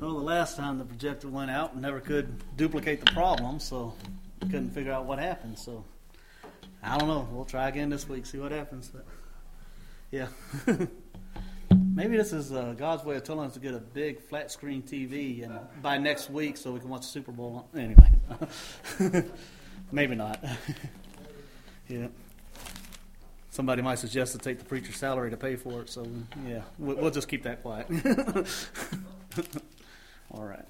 Well, the last time the projector went out and never could duplicate the problem, so couldn't figure out what happened. So I don't know. We'll try again this week, see what happens. But yeah. Maybe this is God's way of telling us to get a big flat screen TV and by next week so we can watch the Super Bowl. Anyway. Maybe not. Yeah. Somebody might suggest to take the preacher's salary to pay for it, so yeah, we'll just keep that quiet. All right.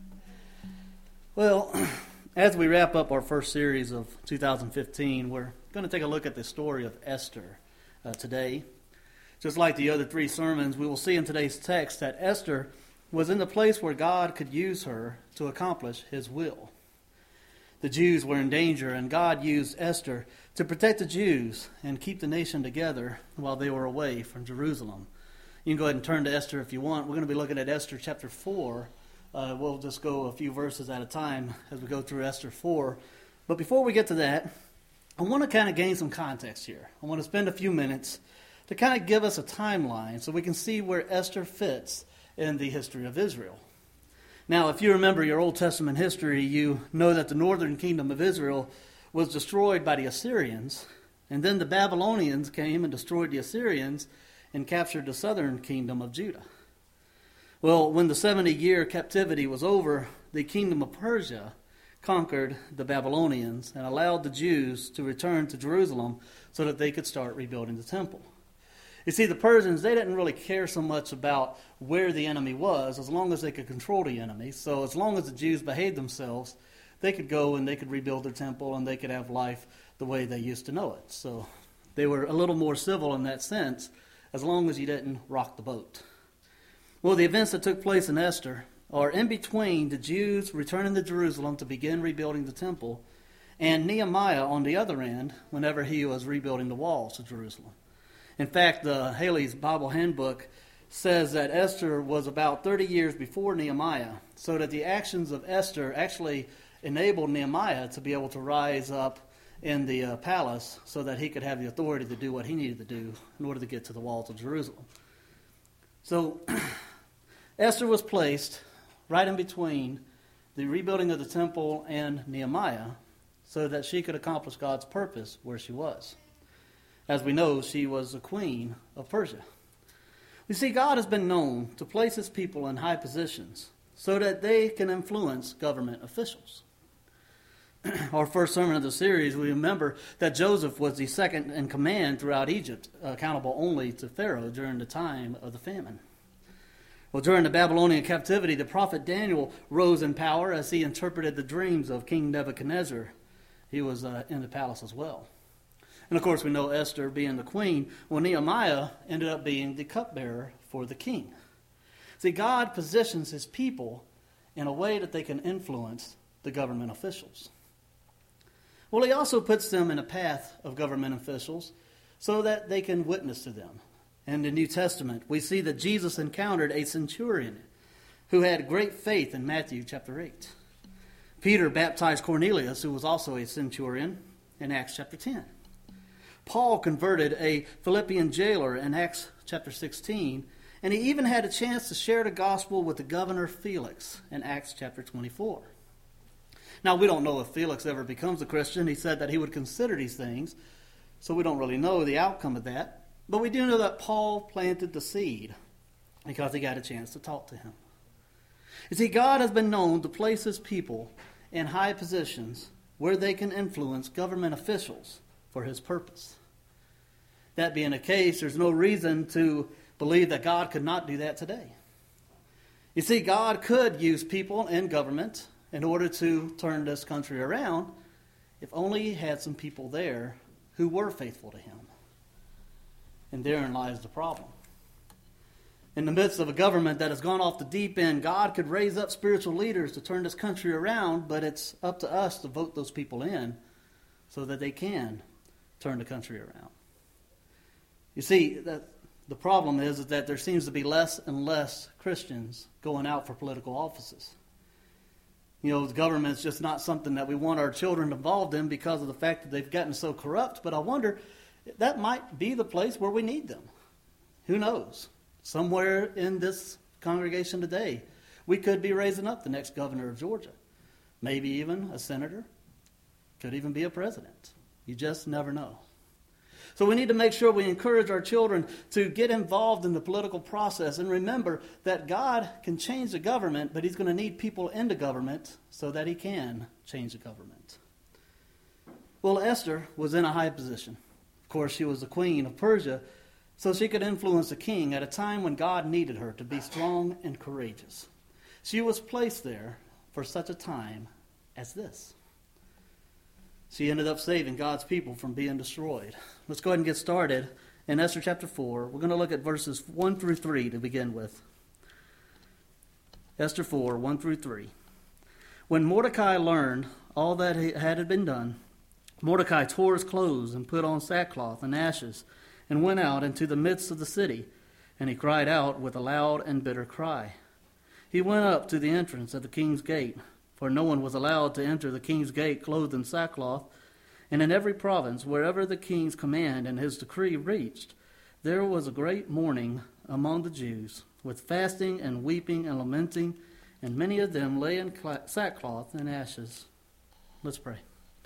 Well, as we wrap up our first series of 2015, we're going to take a look at the story of Esther today. Just like the other three sermons, we will see in today's text that Esther was in the place where God could use her to accomplish his will. The Jews were in danger, and God used Esther to protect the Jews and keep the nation together while they were away from Jerusalem. You can go ahead and turn to Esther if you want. We're going to be looking at Esther chapter 4. We'll just go a few verses at a time as we go through Esther 4. But before we get to that, I want to kind of gain some context here. I want to spend a few minutes to kind of give us a timeline so we can see where Esther fits in the history of Israel. Now, if you remember your Old Testament history, you know that the northern kingdom of Israel was destroyed by the Assyrians, and then the Babylonians came and destroyed the Assyrians and captured the southern kingdom of Judah. Well, when the 70-year captivity was over, the kingdom of Persia conquered the Babylonians and allowed the Jews to return to Jerusalem so that they could start rebuilding the temple. You see, the Persians, they didn't really care so much about where the enemy was as long as they could control the enemy. So as long as the Jews behaved themselves, they could go and they could rebuild their temple and they could have life the way they used to know it. So they were a little more civil in that sense as long as you didn't rock the boat. Well, the events that took place in Esther are in between the Jews returning to Jerusalem to begin rebuilding the temple and Nehemiah on the other end whenever he was rebuilding the walls of Jerusalem. In fact, the Haley's Bible Handbook says that Esther was about 30 years before Nehemiah, so that the actions of Esther actually enabled Nehemiah to be able to rise up in the palace so that he could have the authority to do what he needed to do in order to get to the walls of Jerusalem. So Esther was placed right in between the rebuilding of the temple and Nehemiah so that she could accomplish God's purpose where she was. As we know, she was the queen of Persia. You see, God has been known to place his people in high positions so that they can influence government officials. Our first sermon of the series, we remember that Joseph was the second in command throughout Egypt, accountable only to Pharaoh during the time of the famine. Well, during the Babylonian captivity, the prophet Daniel rose in power as he interpreted the dreams of King Nebuchadnezzar. He was in the palace as well. And of course, we know Esther being the queen. Well, Nehemiah ended up being the cupbearer for the king. See, God positions his people in a way that they can influence the government officials. Well, he also puts them in a path of government officials so that they can witness to them. In the New Testament, we see that Jesus encountered a centurion who had great faith in Matthew chapter 8. Peter baptized Cornelius, who was also a centurion, in Acts chapter 10. Paul converted a Philippian jailer in Acts chapter 16, and he even had a chance to share the gospel with the governor Felix in Acts chapter 24. Now, we don't know if Felix ever becomes a Christian. He said that he would consider these things, so we don't really know the outcome of that. But we do know that Paul planted the seed because he got a chance to talk to him. You see, God has been known to place his people in high positions where they can influence government officials for his purpose. That being the case, there's no reason to believe that God could not do that today. You see, God could use people in government in order to turn this country around if only he had some people there who were faithful to him. And therein lies the problem. In the midst of a government that has gone off the deep end, God could raise up spiritual leaders to turn this country around, but it's up to us to vote those people in so that they can turn the country around. You see, the problem is that there seems to be less and less Christians going out for political offices. You know, the government's just not something that we want our children involved in because of the fact that they've gotten so corrupt. But I wonder, that might be the place where we need them. Who knows? Somewhere in this congregation today, We could be raising up the next governor of Georgia, maybe even a senator, could even be a president. You just never know. So we need to make sure we encourage our children to get involved in the political process and remember that God can change the government, but he's going to need people in the government so that he can change the government. Well, Esther was in a high position. Of course, she was the queen of Persia, so she could influence the king at a time when God needed her to be strong and courageous. She was placed there for such a time as this. She ended up saving God's people from being destroyed. Let's go ahead and get started in Esther chapter 4. We're going to look at verses 1 through 3 to begin with. Esther 4, 1 through 3. When Mordecai learned all that had been done, Mordecai tore his clothes and put on sackcloth and ashes and went out into the midst of the city, and he cried out with a loud and bitter cry. He went up to the entrance of the king's gate, for no one was allowed to enter the king's gate clothed in sackcloth. And in every province, wherever the king's command and his decree reached, there was a great mourning among the Jews, with fasting and weeping and lamenting, and many of them lay in sackcloth and ashes. Let's pray.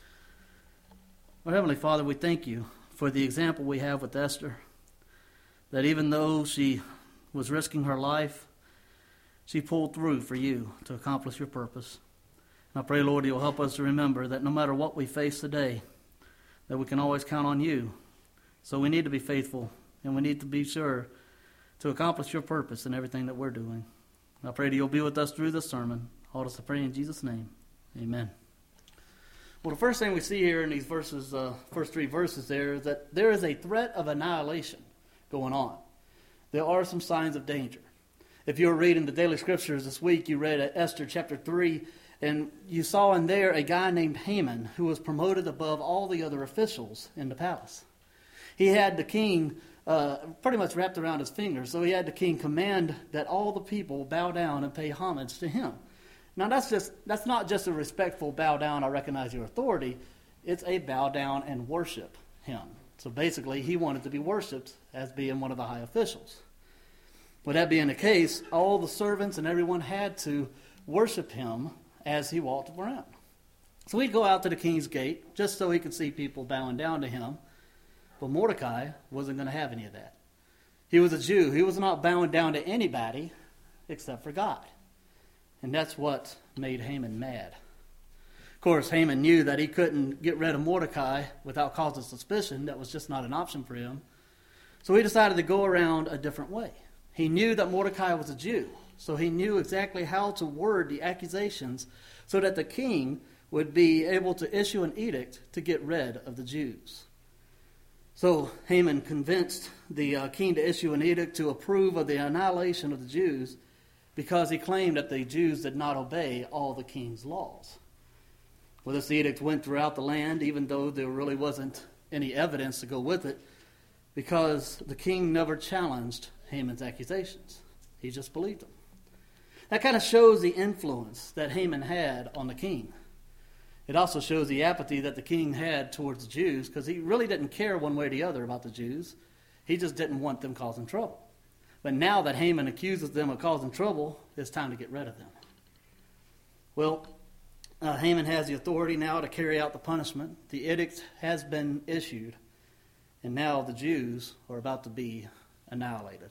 Our Heavenly Father, we thank you for the example we have with Esther, that even though she was risking her life, she pulled through for you to accomplish your purpose. I pray, Lord, you'll help us to remember that no matter what we face today, that we can always count on you. So we need to be faithful, and we need to be sure to accomplish your purpose in everything that we're doing. I pray that you'll be with us through this sermon. All us to pray in Jesus' name. Amen. Well, the first thing we see here in these verses, first three verses there, is that there is a threat of annihilation going on. There are some signs of danger. If you were reading the daily scriptures this week, you read Esther chapter 3, and you saw in there a guy named Haman who was promoted above all the other officials in the palace. He had the king pretty much wrapped around his finger, so he had the king command that all the people bow down and pay homage to him. Now that's not just a respectful bow down, I recognize your authority. It's a bow down and worship him. So basically he wanted to be worshipped as being one of the high officials. With that being the case, all the servants and everyone had to worship him as he walked around. So he'd go out to the king's gate just so he could see people bowing down to him. But Mordecai wasn't going to have any of that. He was a Jew. He was not bowing down to anybody except for God. And that's what made Haman mad. Of course, Haman knew that he couldn't get rid of Mordecai without causing suspicion. That was just not an option for him. So he decided to go around a different way. He knew that Mordecai was a Jew. So he knew exactly how to word the accusations so that the king would be able to issue an edict to get rid of the Jews. So Haman convinced the king to issue an edict to approve of the annihilation of the Jews because he claimed that the Jews did not obey all the king's laws. Well, this edict went throughout the land, even though there really wasn't any evidence to go with it, because the king never challenged Haman's accusations. He just believed them. That kind of shows the influence that Haman had on the king. It also shows the apathy that the king had towards the Jews, because he really didn't care one way or the other about the Jews. He just didn't want them causing trouble. But now that Haman accuses them of causing trouble, it's time to get rid of them. Well, Haman has the authority now to carry out the punishment. The edict has been issued, and now the Jews are about to be annihilated.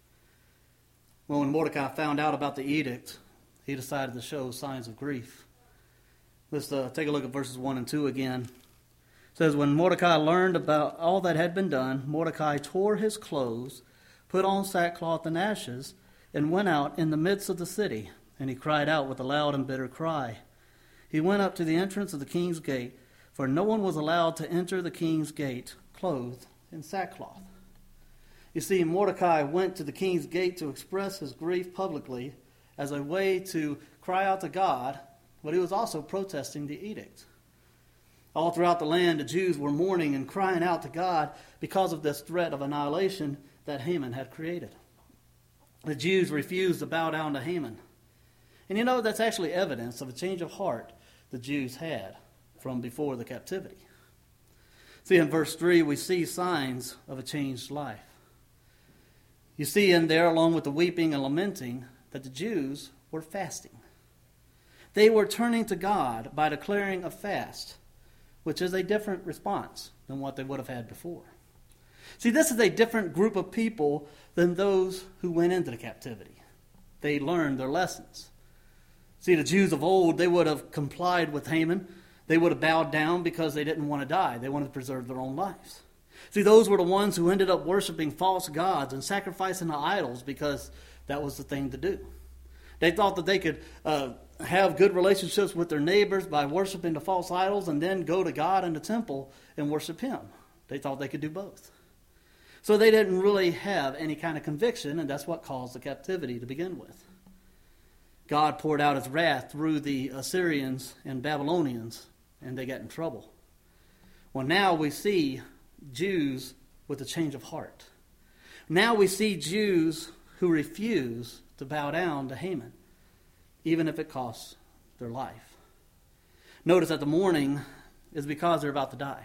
Well, when Mordecai found out about the edict, he decided to show signs of grief. Let's take a look at verses 1 and 2 again. It says, when Mordecai learned about all that had been done, Mordecai tore his clothes, put on sackcloth and ashes, and went out in the midst of the city. And he cried out with a loud and bitter cry. He went up to the entrance of the king's gate, for no one was allowed to enter the king's gate clothed in sackcloth. You see, Mordecai went to the king's gate to express his grief publicly as a way to cry out to God, but he was also protesting the edict. All throughout the land, the Jews were mourning and crying out to God because of this threat of annihilation that Haman had created. The Jews refused to bow down to Haman. And you know, that's actually evidence of a change of heart the Jews had from before the captivity. See, in verse 3, we see signs of a changed life. You see in there, along with the weeping and lamenting, that the Jews were fasting. They were turning to God by declaring a fast, which is a different response than what they would have had before. See, this is a different group of people than those who went into the captivity. They learned their lessons. See, the Jews of old, they would have complied with Haman. They would have bowed down because they didn't want to die. They wanted to preserve their own lives. See, those were the ones who ended up worshiping false gods and sacrificing to idols because that was the thing to do. They thought that they could have good relationships with their neighbors by worshiping the false idols and then go to God in the temple and worship Him. They thought they could do both. So they didn't really have any kind of conviction, and that's what caused the captivity to begin with. God poured out His wrath through the Assyrians and Babylonians, and they got in trouble. Well, now we see Jews with a change of heart. Now we see Jews who refuse to bow down to Haman, even if it costs their life. Notice that the mourning is because they're about to die.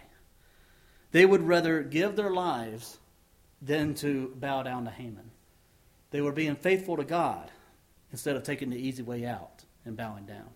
They would rather give their lives than to bow down to Haman. They were being faithful to God instead of taking the easy way out and bowing down.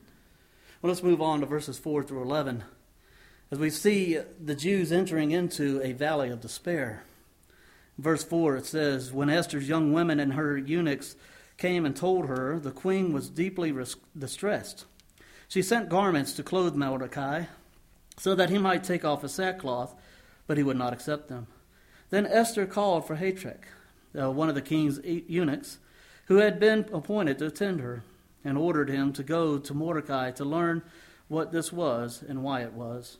Well, let's move on to verses 4 through 11. As we see the Jews entering into a valley of despair. Verse 4, it says, "When Esther's young women and her eunuchs came and told her, the queen was deeply distressed. She sent garments to clothe Mordecai, so that he might take off his sackcloth, but he would not accept them. Then Esther called for Hathach, one of the king's eunuchs, who had been appointed to attend her, and ordered him to go to Mordecai to learn what this was and why it was.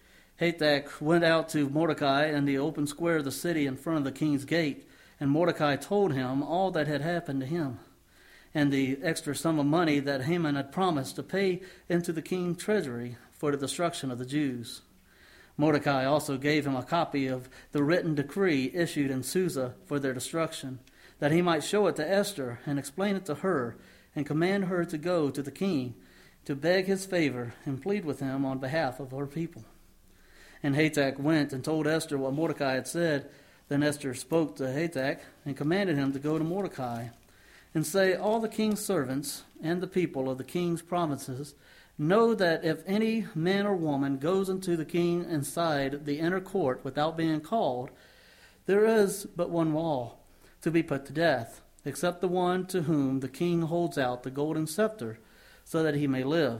Hathach went out to Mordecai in the open square of the city in front of the king's gate, and Mordecai told him all that had happened to him, and the extra sum of money that Haman had promised to pay into the king's treasury for the destruction of the Jews. Mordecai also gave him a copy of the written decree issued in Susa for their destruction, that he might show it to Esther and explain it to her, and command her to go to the king to beg his favor and plead with him on behalf of her people. And Hathach went and told Esther what Mordecai had said. Then Esther spoke to Hathach and commanded him to go to Mordecai and say, all the king's servants and the people of the king's provinces know that if any man or woman goes into the king inside the inner court without being called, there is but one law, to be put to death, except the one to whom the king holds out the golden scepter, so that he may live.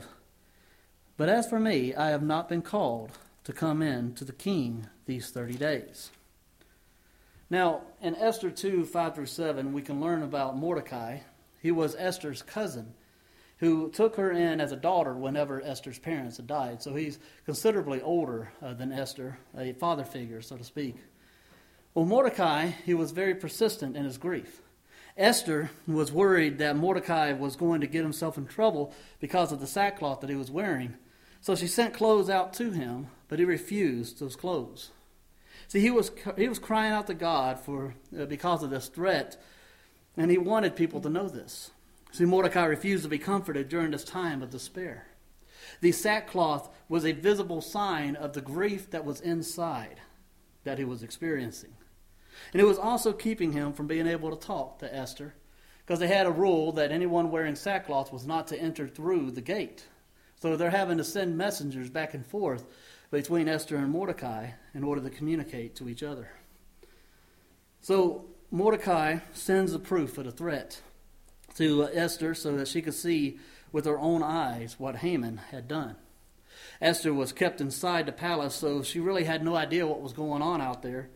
But as for me, I have not been called to come in to the king these 30 days. Now, in Esther 2, 5 through 7, we can learn about Mordecai. He was Esther's cousin, who took her in as a daughter whenever Esther's parents had died. So he's considerably older than Esther, a father figure, so to speak. Well, Mordecai, he was very persistent in his grief. Esther was worried that Mordecai was going to get himself in trouble because of the sackcloth that he was wearing. So she sent clothes out to him, but he refused those clothes. See, he was crying out to God because of this threat, and he wanted people to know this. See, Mordecai refused to be comforted during this time of despair. The sackcloth was a visible sign of the grief that was inside that he was experiencing. And it was also keeping him from being able to talk to Esther, because they had a rule that anyone wearing sackcloth was not to enter through the gate. So they're having to send messengers back and forth between Esther and Mordecai in order to communicate to each other. So Mordecai sends the proof of the threat to Esther so that she could see with her own eyes what Haman had done. Esther was kept inside the palace, so she really had no idea what was going on out there.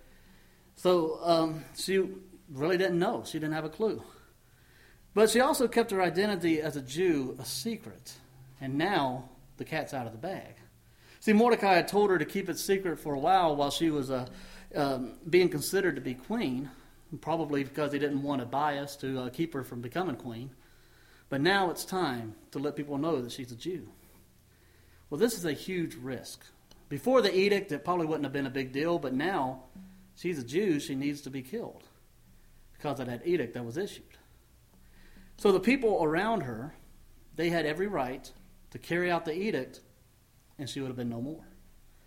So she really didn't know. She didn't have a clue. But she also kept her identity as a Jew a secret. And now the cat's out of the bag. See, Mordecai had told her to keep it secret for a while she was being considered to be queen, probably because he didn't want a bias to keep her from becoming queen. But now it's time to let people know that she's a Jew. Well, this is a huge risk. Before the edict, it probably wouldn't have been a big deal, but now she's a Jew, she needs to be killed because of that edict that was issued. So the people around her, they had every right to carry out the edict, and she would have been no more.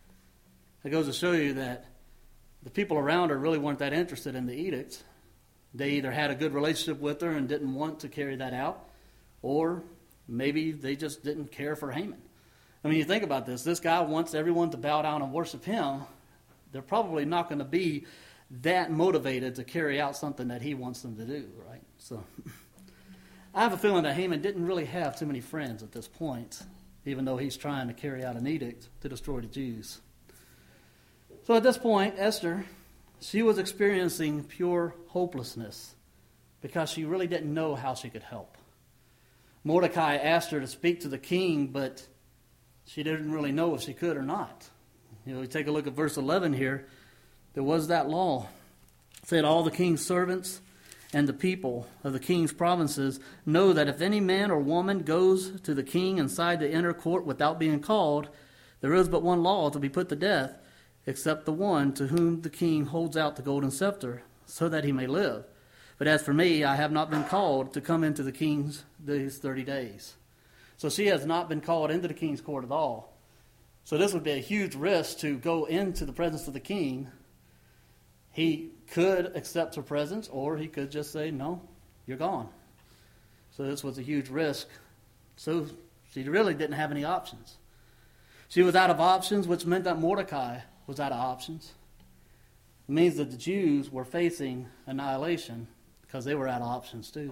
It goes to show you that the people around her really weren't that interested in the edict. They either had a good relationship with her and didn't want to carry that out, or maybe they just didn't care for Haman. I mean, you think about this. This guy wants everyone to bow down and worship him. They're probably not going to be that motivated to carry out something that he wants them to do, right? So I have a feeling that Haman didn't really have too many friends at this point, even though he's trying to carry out an edict to destroy the Jews. So at this point, Esther, she was experiencing pure hopelessness because she really didn't know how she could help. Mordecai asked her to speak to the king, but she didn't really know if she could or not. We take a look at verse 11 here. There was that law. It said, all the king's servants and the people of the king's provinces know that if any man or woman goes to the king inside the inner court without being called, there is but one law to be put to death, except the one to whom the king holds out the golden scepter, so that he may live. But as for me, I have not been called to come into the king's these 30 days. So she has not been called into the king's court at all. So this would be a huge risk to go into the presence of the king. He could accept her presence, or he could just say, no, you're gone. So this was a huge risk. So she really didn't have any options. She was out of options, which meant that Mordecai was out of options. It means that the Jews were facing annihilation because they were out of options too.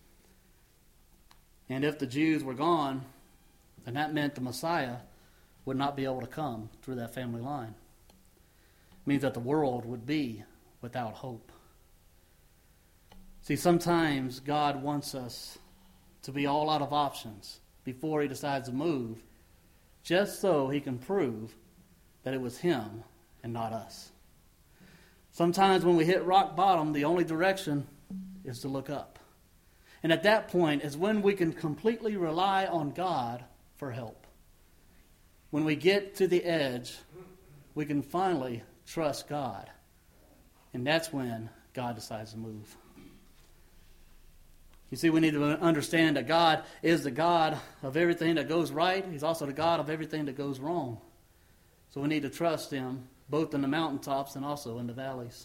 And if the Jews were gone, then that meant the Messiah would not be able to come through that family line. It means that the world would be without hope. See, sometimes God wants us to be all out of options before he decides to move, just so he can prove that it was him and not us. Sometimes when we hit rock bottom, the only direction is to look up. And at that point is when we can completely rely on God for help. When we get to the edge, we can finally trust God. And that's when God decides to move. You see, we need to understand that God is the God of everything that goes right. He's also the God of everything that goes wrong. So we need to trust him both in the mountaintops and also in the valleys.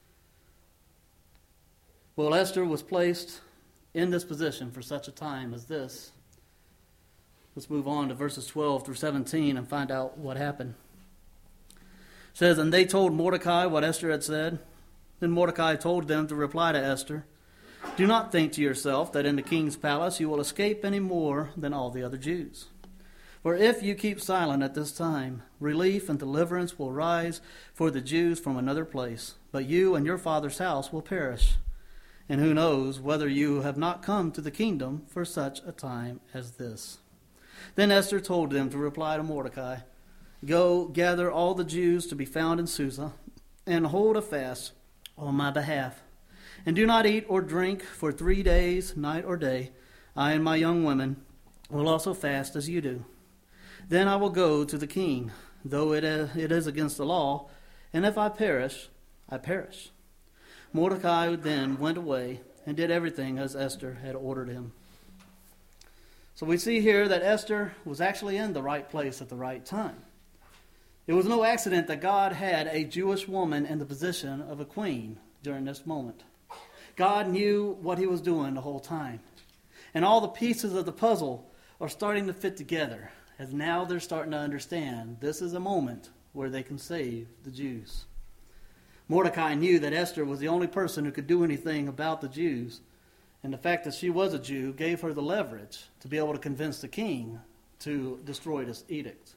Well, Esther was placed in this position for such a time as this. Let's move on to verses 12 through 17 and find out what happened. It says, and they told Mordecai what Esther had said. Then Mordecai told them to reply to Esther, do not think to yourself that in the king's palace you will escape any more than all the other Jews. For if you keep silent at this time, relief and deliverance will rise for the Jews from another place, but you and your father's house will perish. And who knows whether you have not come to the kingdom for such a time as this. Then Esther told them to reply to Mordecai, go gather all the Jews to be found in Susa, and hold a fast on my behalf. And do not eat or drink for 3 days, night or day. I and my young women will also fast as you do. Then I will go to the king, though it is against the law, and if I perish, I perish. Mordecai then went away and did everything as Esther had ordered him. So we see here that Esther was actually in the right place at the right time. It was no accident that God had a Jewish woman in the position of a queen during this moment. God knew what he was doing the whole time. And all the pieces of the puzzle are starting to fit together, as now they're starting to understand this is a moment where they can save the Jews. Mordecai knew that Esther was the only person who could do anything about the Jews, and the fact that she was a Jew gave her the leverage to be able to convince the king to destroy this edict.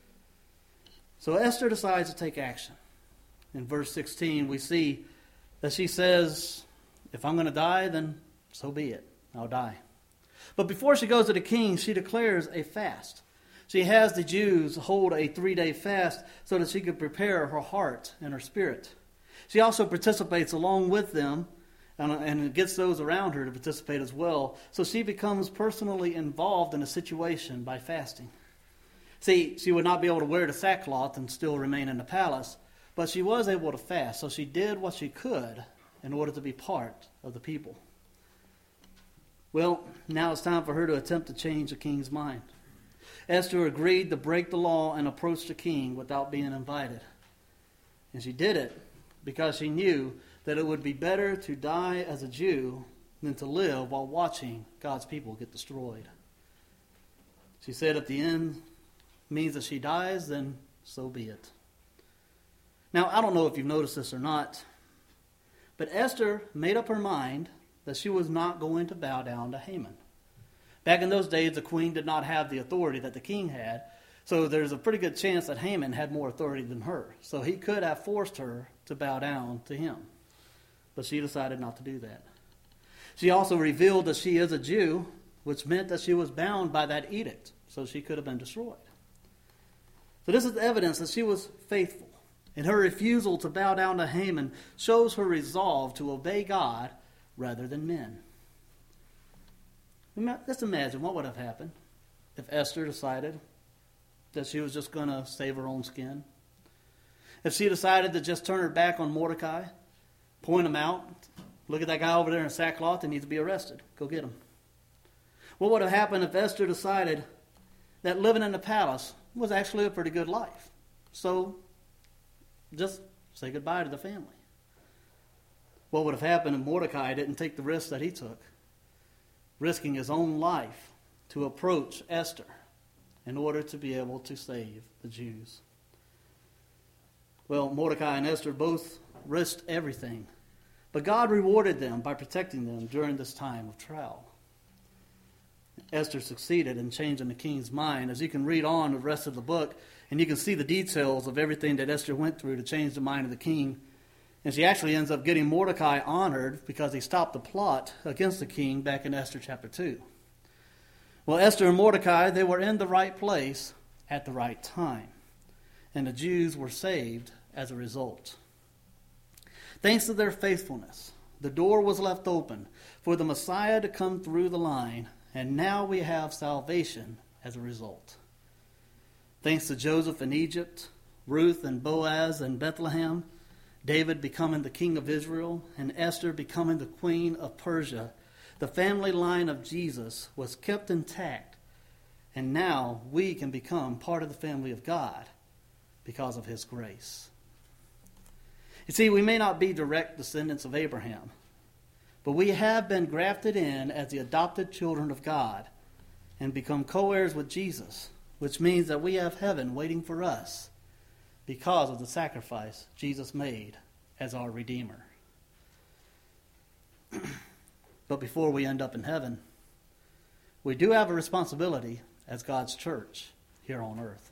So Esther decides to take action. In verse 16, we see that she says, if I'm going to die, then so be it. I'll die. But before she goes to the king, she declares a fast. She has the Jews hold a 3-day fast so that she could prepare her heart and her spirit. She also participates along with them and gets those around her to participate as well. So she becomes personally involved in a situation by fasting. See, she would not be able to wear the sackcloth and still remain in the palace, but she was able to fast. So she did what she could in order to be part of the people. Well, now it's time for her to attempt to change the king's mind. Esther agreed to break the law and approach the king without being invited. And she did it because she knew that it would be better to die as a Jew than to live while watching God's people get destroyed. She said if the end means that she dies, then so be it. Now, I don't know if you've noticed this or not, but Esther made up her mind that she was not going to bow down to Haman. Back in those days, the queen did not have the authority that the king had, so there's a pretty good chance that Haman had more authority than her. So he could have forced her to bow down to him. But she decided not to do that. She also revealed that she is a Jew, which meant that she was bound by that edict, so she could have been destroyed. So this is evidence that she was faithful, and her refusal to bow down to Haman shows her resolve to obey God rather than men. Just imagine what would have happened if Esther decided that she was just going to save her own skin. If she decided to just turn her back on Mordecai, point him out, look at that guy over there in sackcloth, he needs to be arrested. Go get him. What would have happened if Esther decided that living in the palace was actually a pretty good life? So, just say goodbye to the family. What would have happened if Mordecai didn't take the risk that he took, risking his own life to approach Esther in order to be able to save the Jews? Well, Mordecai and Esther both risked everything, but God rewarded them by protecting them during this time of trial. Esther succeeded in changing the king's mind. As you can read on the rest of the book, and you can see the details of everything that Esther went through to change the mind of the king. And she actually ends up getting Mordecai honored because he stopped the plot against the king back in Esther chapter 2. Well, Esther and Mordecai, they were in the right place at the right time. And the Jews were saved as a result. Thanks to their faithfulness, the door was left open for the Messiah to come through the line, and now we have salvation as a result. Thanks to Joseph in Egypt, Ruth and Boaz in Bethlehem, David becoming the king of Israel, and Esther becoming the queen of Persia, the family line of Jesus was kept intact, and now we can become part of the family of God because of his grace. You see, we may not be direct descendants of Abraham, but we have been grafted in as the adopted children of God and become co-heirs with Jesus, which means that we have heaven waiting for us because of the sacrifice Jesus made as our Redeemer. But before we end up in heaven, we do have a responsibility as God's church here on earth.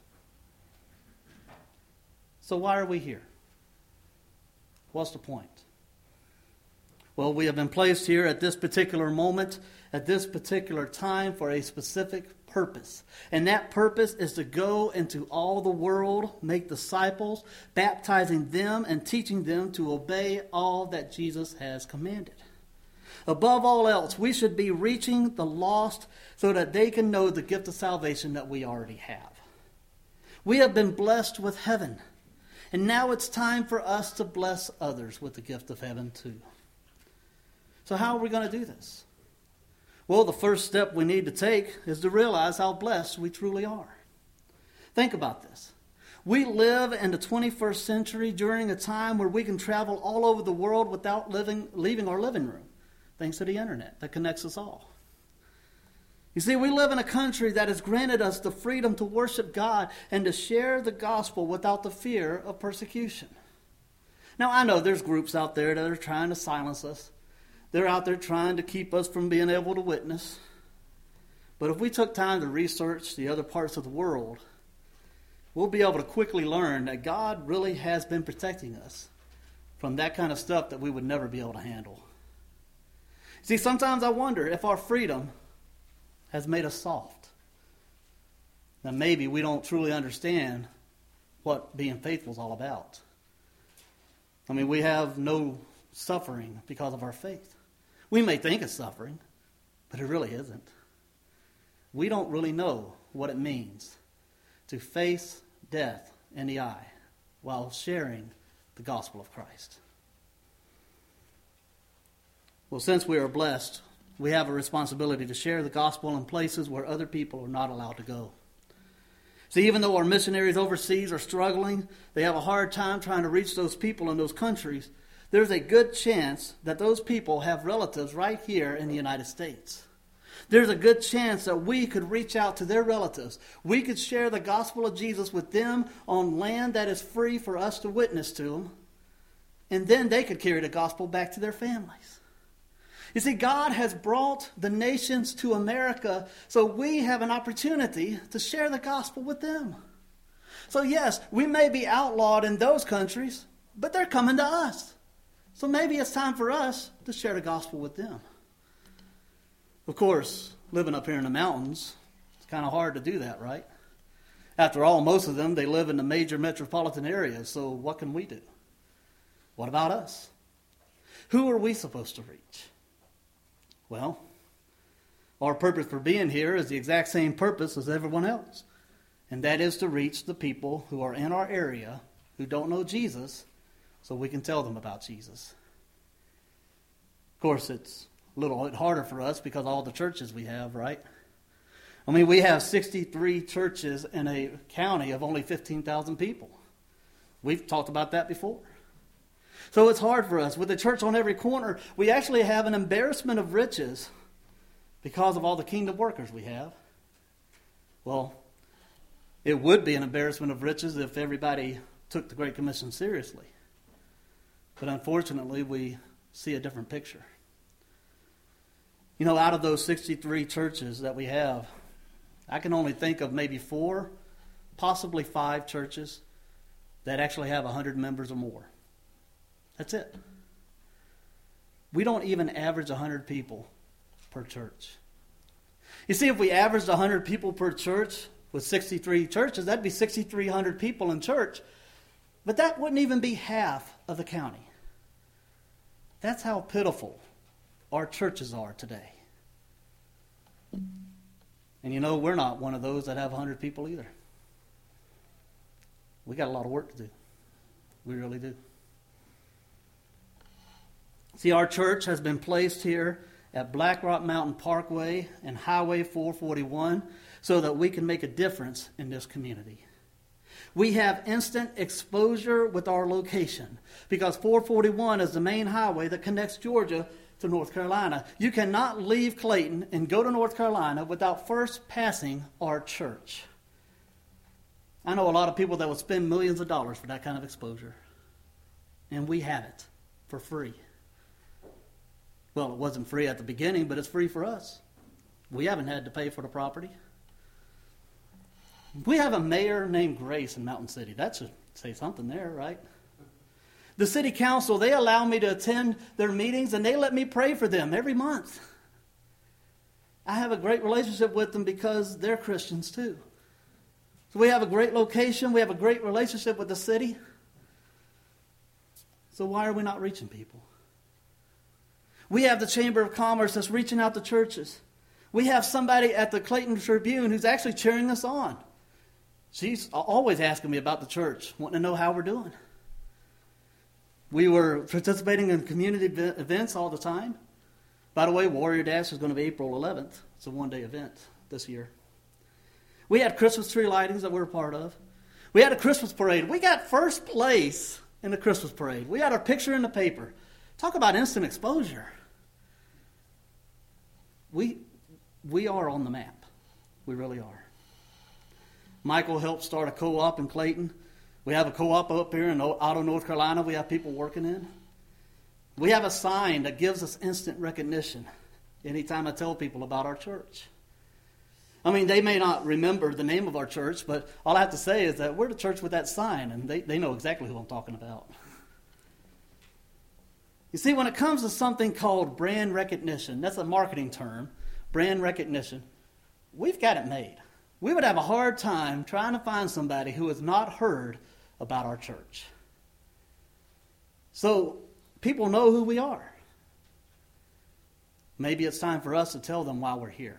So why are we here? What's the point? Well, we have been placed here at this particular moment, at this particular time for a specific purpose. And that purpose is to go into all the world, make disciples, baptizing them and teaching them to obey all that Jesus has commanded. Above all else, we should be reaching the lost so that they can know the gift of salvation that we already have. We have been blessed with heaven. And now it's time for us to bless others with the gift of heaven too. So how are we going to do this? Well, the first step we need to take is to realize how blessed we truly are. Think about this. We live in the 21st century during a time where we can travel all over the world without leaving our living room, thanks to the internet that connects us all. You see, we live in a country that has granted us the freedom to worship God and to share the gospel without the fear of persecution. Now, I know there's groups out there that are trying to silence us. They're out there trying to keep us from being able to witness. But if we took time to research the other parts of the world, we'll be able to quickly learn that God really has been protecting us from that kind of stuff that we would never be able to handle. See, sometimes I wonder if our freedom has made us soft. That maybe we don't truly understand what being faithful is all about. I mean, we have no suffering because of our faith. We may think it's suffering, but it really isn't. We don't really know what it means to face death in the eye while sharing the gospel of Christ. Well, since we are blessed, we have a responsibility to share the gospel in places where other people are not allowed to go. See, even though our missionaries overseas are struggling, they have a hard time trying to reach those people in those countries, there's a good chance that those people have relatives right here in the United States. There's a good chance that we could reach out to their relatives. We could share the gospel of Jesus with them on land that is free for us to witness to them. And then they could carry the gospel back to their families. You see, God has brought the nations to America, so we have an opportunity to share the gospel with them. So yes, we may be outlawed in those countries, but they're coming to us. So maybe it's time for us to share the gospel with them. Of course, living up here in the mountains, it's kind of hard to do that, right? After all, most of them, they live in the major metropolitan areas, so what can we do? What about us? Who are we supposed to reach? Well, our purpose for being here is the exact same purpose as everyone else, and that is to reach the people who are in our area who don't know Jesus, so we can tell them about Jesus. Of course, it's a little bit harder for us because of all the churches we have, right? I mean, we have 63 churches in a county of only 15,000 people. We've talked about that before. So it's hard for us. With a church on every corner, we actually have an embarrassment of riches because of all the kingdom workers we have. Well, it would be an embarrassment of riches if everybody took the Great Commission seriously. But unfortunately, we see a different picture. You know, out of those 63 churches that we have, I can only think of maybe 4, possibly 5 churches that actually have 100 members or more. That's it. We don't even average 100 people per church. You see, if we averaged 100 people per church with 63 churches, that'd be 6,300 people in church. But that wouldn't even be half of the county. That's how pitiful our churches are today. And you know, we're not one of those that have 100 people either. We got a lot of work to do. We really do. See, our church has been placed here at Black Rock Mountain Parkway and Highway 441 so that we can make a difference in this community. We have instant exposure with our location because 441 is the main highway that connects Georgia to North Carolina. You cannot leave Clayton and go to North Carolina without first passing our church. I know a lot of people that would spend millions of dollars for that kind of exposure. And we have it for free. Well, it wasn't free at the beginning, but it's free for us. We haven't had to pay for the property. We have a mayor named Grace in Mountain City. That should say something there, right? The city council, they allow me to attend their meetings, and they let me pray for them every month. I have a great relationship with them because they're Christians too. So we have a great location. We have a great relationship with the city. So why are we not reaching people? We have the Chamber of Commerce that's reaching out to churches. We have somebody at the Clayton Tribune who's actually cheering us on. She's always asking me about the church, wanting to know how we're doing. We were participating in community events all the time. By the way, Warrior Dash is going to be April 11th. It's a one-day event this year. We had Christmas tree lightings that we were part of. We had a Christmas parade. We got first place in the Christmas parade. We had our picture in the paper. Talk about instant exposure. We are on the map. We really are. Michael helped start a co-op in Clayton. We have a co-op up here in Otto, North Carolina. We have people working in. We have a sign that gives us instant recognition anytime I tell people about our church. I mean, they may not remember the name of our church, but all I have to say is that we're the church with that sign, and they know exactly who I'm talking about. You see, when it comes to something called brand recognition, that's a marketing term, brand recognition, we've got it made. We would have a hard time trying to find somebody who has not heard about our church. So people know who we are. Maybe it's time for us to tell them why we're here.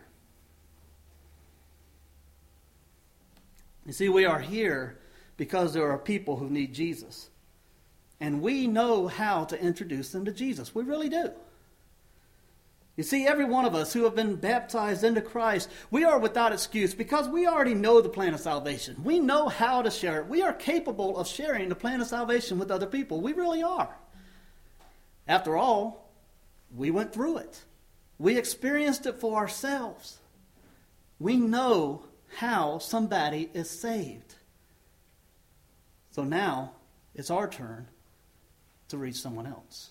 You see, we are here because there are people who need Jesus. And we know how to introduce them to Jesus. We really do. You see, every one of us who have been baptized into Christ, we are without excuse because we already know the plan of salvation. We know how to share it. We are capable of sharing the plan of salvation with other people. We really are. After all, we went through it. We experienced it for ourselves. We know how somebody is saved. So now it's our turn to reach someone else.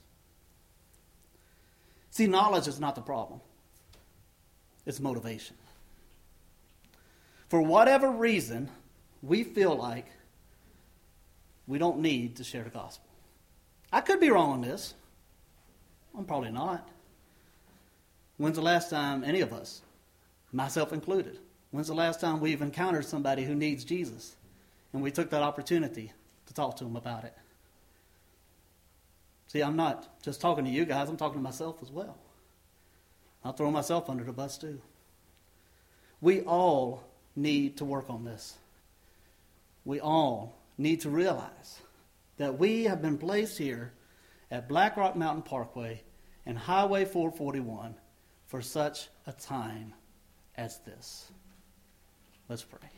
See, knowledge is not the problem. It's motivation. For whatever reason, we feel like we don't need to share the gospel. I could be wrong on this. I'm probably not. When's the last time any of us, myself included, when's the last time we've encountered somebody who needs Jesus and we took that opportunity to talk to them about it? See, I'm not just talking to you guys, I'm talking to myself as well. I'll throw myself under the bus too. We all need to work on this. We all need to realize that we have been placed here at Black Rock Mountain Parkway and Highway 441 for such a time as this. Let's pray.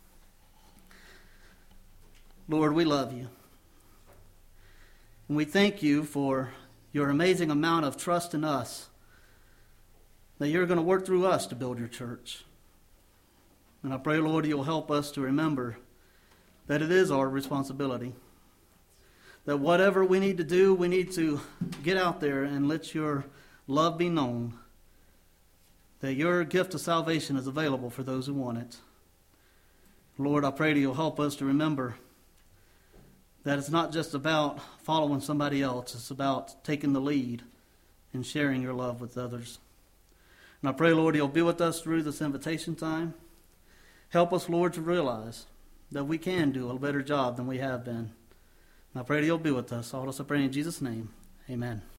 Lord, we love you. And we thank you for your amazing amount of trust in us, that you're going to work through us to build your church. And I pray, Lord, you'll help us to remember that it is our responsibility. That whatever we need to do, we need to get out there and let your love be known. That your gift of salvation is available for those who want it. Lord, I pray that you'll help us to remember that it's not just about following somebody else. It's about taking the lead and sharing your love with others. And I pray, Lord, you'll be with us through this invitation time. Help us, Lord, to realize that we can do a better job than we have been. And I pray that you'll be with us. All this I pray in Jesus' name. Amen.